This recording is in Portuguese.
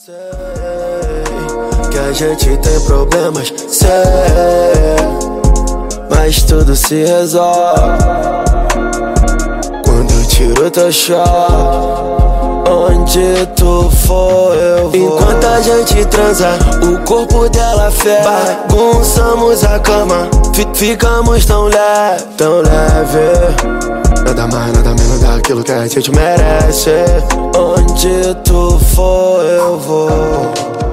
Sei que a gente tem problemas, sei, mas tudo se resolve quando eu tiro teu short. Onde tu for eu vou. Enquanto a gente transa, o corpo dela fere. Bagunçamos a cama, ficamos tão leve, tão leve. Nada mais, nada menos daquilo que a gente merece. Onde tu for eu vou.